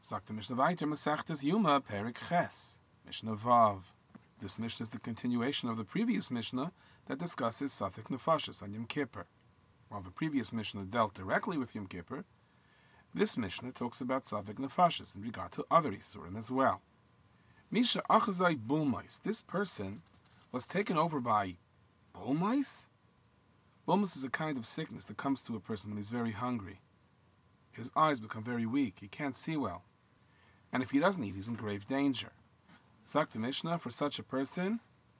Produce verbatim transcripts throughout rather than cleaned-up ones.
Sagt the Mishnah weiter, Masechtes Yuma, Perik Ches, Mishnah Vav. This Mishnah is the continuation of the previous Mishnah that discusses Safek Nefashis on Yom Kippur. While the previous Mishnah dealt directly with Yom Kippur, this Mishnah talks about Safek Nefashis in regard to other Isurim as well. Misha Achazai Bulmais. This person was taken over by Bulmais? Bulmais is a kind of sickness that comes to a person when he's very hungry. His eyes become very weak, he can't see well. And if he doesn't eat, he's in grave danger. Sagt the Mishnah, for such a person,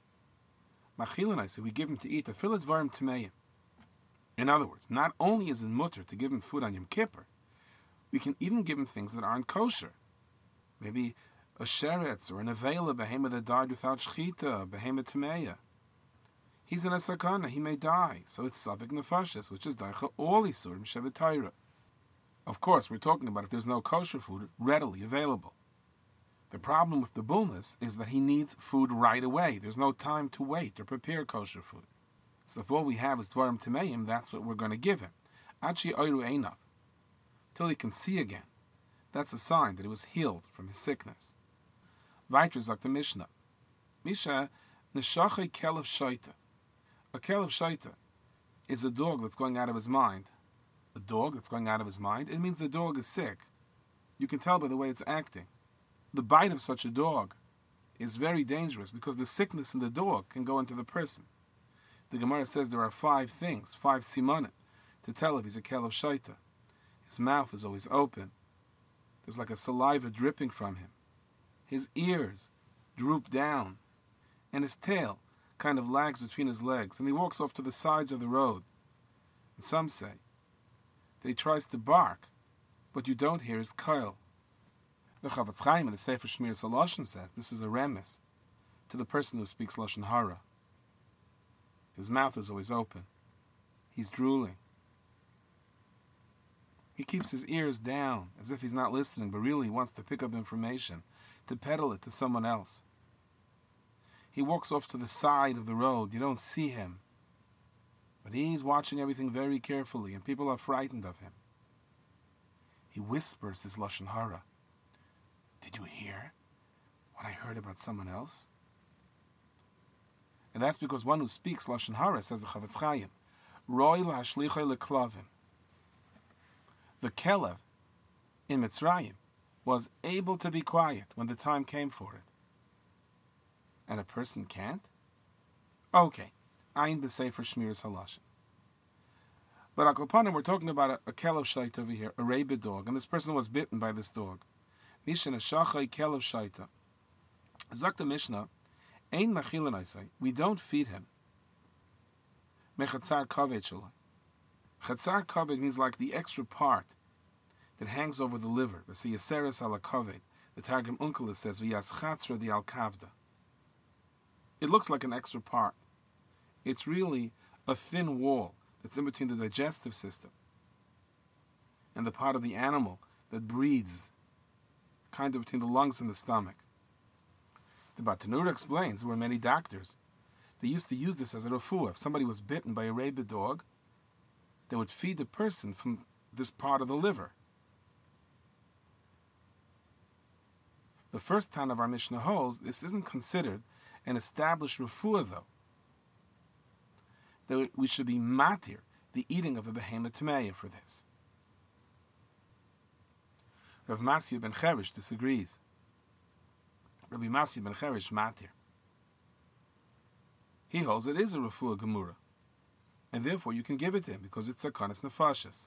Machilanai, so we give him to eat a filet varim tmeim. In other words, not only is it mutter to give him food on Yom Kippur, we can even give him things that aren't kosher. Maybe a sheretz or an avela behema that died without shchita, behema tmeya. He's in a sakana, he may die, so it's Safek Nefashis, which is daicha all isurim shevet. Of course, we're talking about if there's no kosher food readily available. The problem with the bulmus is that he needs food right away. There's no time to wait or prepare kosher food. So if all we have is dvarim tameim, that's what we're going to give him. Achi oiru einav, till he can see again. That's a sign that he was healed from his sickness. Weiter sagt the Mishnah, Misha neshachai kelev shaita. A kelev shaita is a dog that's going out of his mind. A dog that's going out of his mind, it means the dog is sick. You can tell by the way it's acting. The bite of such a dog is very dangerous because the sickness in the dog can go into the person. The Gemara says there are five things, five simanim, to tell if he's a kelev shaita. His mouth is always open. There's like a saliva dripping from him. His ears droop down, and his tail kind of lags between his legs, and he walks off to the sides of the road. And some say that he tries to bark, but you don't hear his kyle. The Chavetz Chaim in the Sefer Shmiras HaLashon says this is a remes to the person who speaks Lashon Hara. His mouth is always open. He's drooling. He keeps his ears down as if he's not listening, but really he wants to pick up information, to peddle it to someone else. He walks off to the side of the road. You don't see him. But he's watching everything very carefully, and people are frightened of him. He whispers his Lashon Hara. Did you hear what I heard about someone else? And that's because one who speaks Lashon Hara, says the Chavetz Chaim, Roi la'ashlichai leklavim. The Kelev in Mitzrayim was able to be quiet when the time came for it. And a person can't? Okay, Ayin b'Sefer Shmiras HaLashon. But Al Kapanim, we're talking about a, a Kelev Shaita over here, a rabid dog, and this person was bitten by this dog. Mishnah Shachai Kelev Shaita. Zak the Mishnah, Ein Machilan I say, we don't feed him. Mechatzar Kaved Shalai. Chatzar Kaved means like the extra part that hangs over the liver. V'si Yaseres ala Kaved. The Targum Onkelos says, V'yas Chatzra di al Kavda. It looks like an extra part. It's really a thin wall that's in between the digestive system and the part of the animal that breathes, kind of between the lungs and the stomach. The Batanura explains there were many doctors. They used to use this as a refuah. If somebody was bitten by a rabid dog, they would feed the person from this part of the liver. The first time of our Mishnah holds this isn't considered an established refuah, though. That we should be matir, the eating of a behema tmeya for this. Rav Masya ben Cherish disagrees. Rabbi Masya ben Cherish matir. He holds it is a refuah gemura, and therefore you can give it to him because it's sakanas nefashis.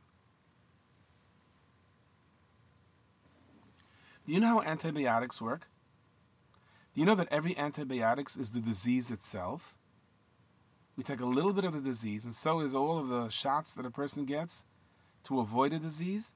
Do you know how antibiotics work? Do you know that every antibiotic is the disease itself? We take a little bit of the disease, and so is all of the shots that a person gets to avoid a disease.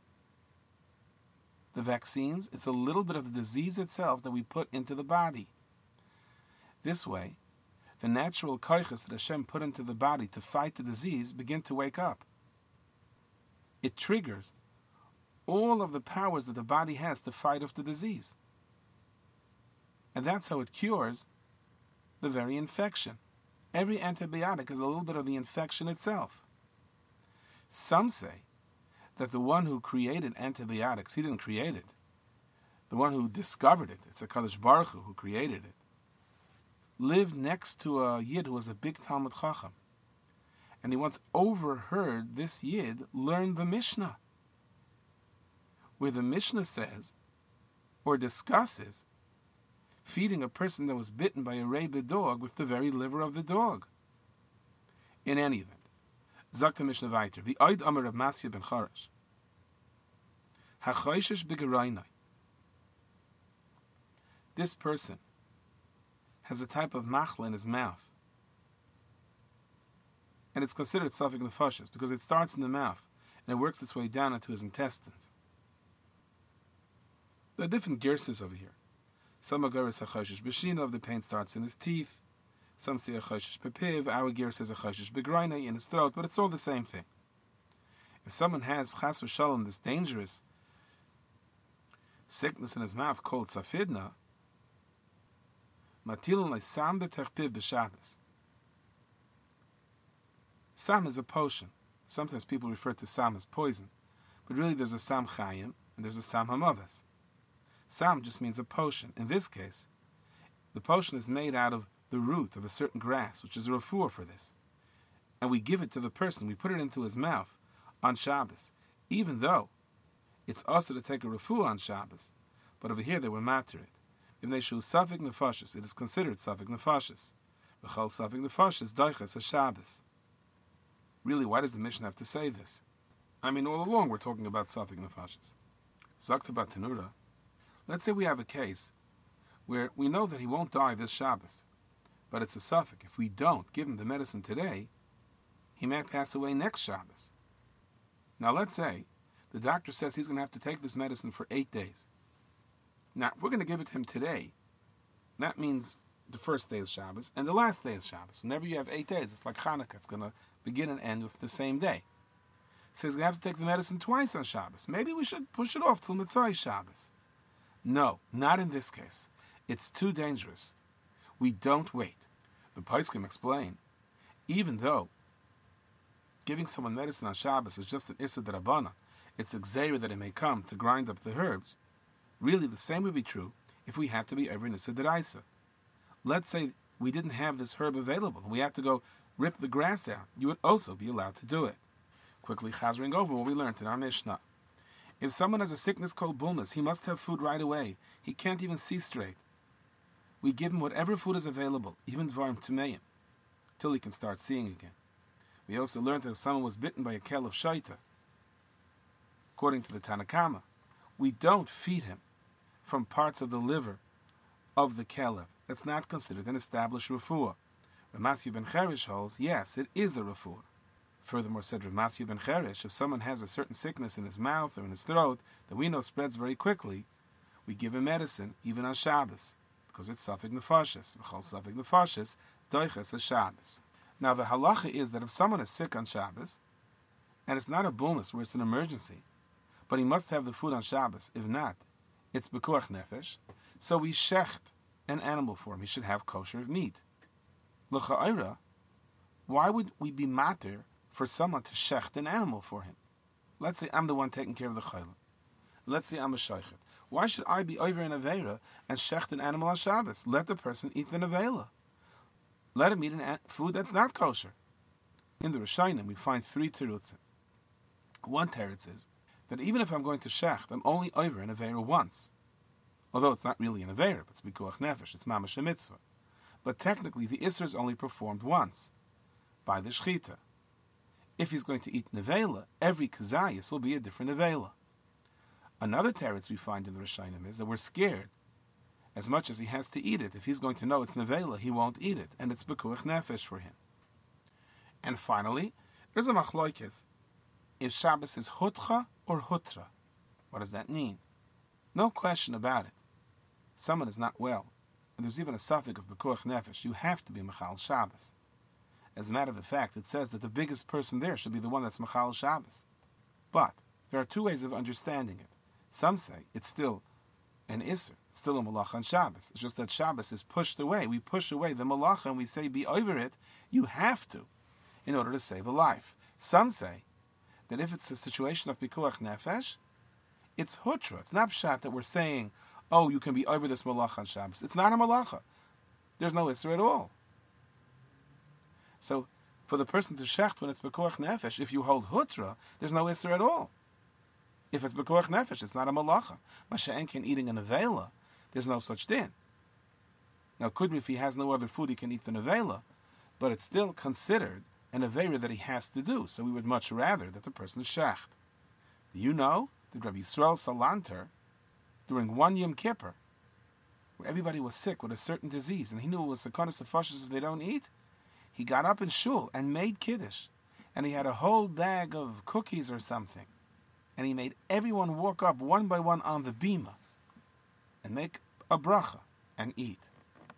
The vaccines, it's a little bit of the disease itself that we put into the body. This way, the natural koiches that Hashem put into the body to fight the disease begin to wake up. It triggers all of the powers that the body has to fight off the disease. And that's how it cures the very infection. Every antibiotic is a little bit of the infection itself. Some say that the one who created antibiotics, he didn't create it. the one who discovered it, it's a Kadosh Baruch Hu who created it, lived next to a Yid who was a big Talmud Chacham. And he once overheard this Yid learn the Mishnah, where the Mishnah says, or discusses, feeding a person that was bitten by a rabid dog with the very liver of the dog. In any event, Zakta Mishnah weiter, the Oid Amar of Masya ben Charash, HaChoishesh b'Gerainai. This person has a type of machla in his mouth, and it's considered safek nefashos because it starts in the mouth and it works its way down into his intestines. There are different gerses over here. Some agaris hachoshish b'shina, the pain starts in his teeth. Some say hachoshish pepiv. Our ger says hachoshish b'graina, in his throat, but it's all the same thing. If someone has chas v'shalom, this dangerous sickness in his mouth called safidna, matilon le'sam b'techpiv b'shabbos. Sam is a potion. Sometimes people refer to Sam as poison, but really there's a Sam Chayim and there's a Sam Hamavis. Sam just means a potion. In this case, the potion is made out of the root of a certain grass, which is a refuah for this. And we give it to the person, we put it into his mouth on Shabbos, even though it's also to take a refuah on Shabbos, but over here they were matter it. If they show Safek Nefashis, it is considered Safek Nefashis. V'chal Safek Nefashis Daiches HaShabbos. Really, why does the Mishnah have to say this? I mean, all along we're talking about Safek Nefashis. Zakta Batanura. Let's say we have a case where we know that he won't die this Shabbos, but it's a Safek. If we don't give him the medicine today, he may pass away next Shabbos. Now let's say the doctor says he's going to have to take this medicine for eight days. Now, if we're going to give it to him today, that means the first day is Shabbos and the last day is Shabbos. Whenever you have eight days, it's like Hanukkah. It's going to begin and end with the same day. So he's going to have to take the medicine twice on Shabbos. Maybe we should push it off till Mitzvah Shabbos. No, not in this case. It's too dangerous. We don't wait. The Poskim explain, even though giving someone medicine on Shabbos is just an Issa D'Rabbanah, it's a Gzeira that it may come to grind up the herbs. Really, the same would be true if we had to be over an Issa D'Raisa. Let's say we didn't have this herb available and we had to go rip the grass out. You would also be allowed to do it. Quickly chazering over what we learned in our Mishnah. If someone has a sickness called bulnus, he must have food right away. He can't even see straight. We give him whatever food is available, even dvarim tumeim, till he can start seeing again. We also learned that if someone was bitten by a kel of shaita, according to the Tanakama, we don't feed him from parts of the liver of the kelev. That's not considered an established refuah. Ramasya ben Cherish holds, yes, it is a refuah. Furthermore, said Ramasya ben Cherish, if someone has a certain sickness in his mouth or in his throat that we know spreads very quickly, we give him medicine even on Shabbos, because it's Safek Nefashis. V'chal Safek Nefashis, Doiches HaShabbos. Now the halacha is that if someone is sick on Shabbos, and it's not a bulnus where it's an emergency, but he must have the food on Shabbos, if not, it's Bekuach Nefesh, so we shecht an animal for him. He should have kosher meat. L'cha'ira, why would we be matter for someone to shecht an animal for him? Let's say I'm the one taking care of the chayla. Let's say I'm a shaychet. Why should I be over in Aveira and shecht an animal on Shabbos? Let the person eat the nevela. Let him eat an food that's not kosher. In the Rishonim, we find three terutzim. One teretz is that even if I'm going to shecht, I'm only over in Aveira once. Although it's not really an Aveira, but it's Bikuach Nefesh, it's Mamash Mitzvah. But technically, the Isser is only performed once, by the Shechita. If he's going to eat Nevela, every Kazayas will be a different Nevela. Another teretz we find in the Rishonim is that we're scared. As much as he has to eat it, if he's going to know it's Nevela, he won't eat it, and it's Bekuach Nefesh for him. And finally, there's a Machloikes. If Shabbos is Hutcha or Hutra, what does that mean? No question about it. Someone is not well, and there's even a suffix of Bekuach Nefesh, you have to be Machal Shabbos. As a matter of fact, it says that the biggest person there should be the one that's Machal Shabbos. But there are two ways of understanding it. Some say it's still an Isser, it's still a Malach on Shabbos. It's just that Shabbos is pushed away. We push away the Malach and we say, be over it. You have to, in order to save a life. Some say that if it's a situation of Bikuach Nefesh, it's Hutra. It's not Pshat that we're saying, oh, you can be over this malacha on Shabbos. It's not a malacha. There's no Isser at all. So, for the person to shecht when it's B'koach Nefesh, if you hold Hutra, there's no Isser at all. If it's B'koach Nefesh, it's not a malacha. Masha'enkin eating a nevela, there's no such din. Now, could be if he has no other food, he can eat the nevela, but it's still considered an avera that he has to do, so we would much rather that the person is shecht. Do you know that Rabbi Yisrael Salanter, during one Yom Kippur, where everybody was sick with a certain disease, and he knew it was sekanas nefashos if they don't eat, he got up in shul and made kiddush, and he had a whole bag of cookies or something, and he made everyone walk up one by one on the bima and make a bracha and eat.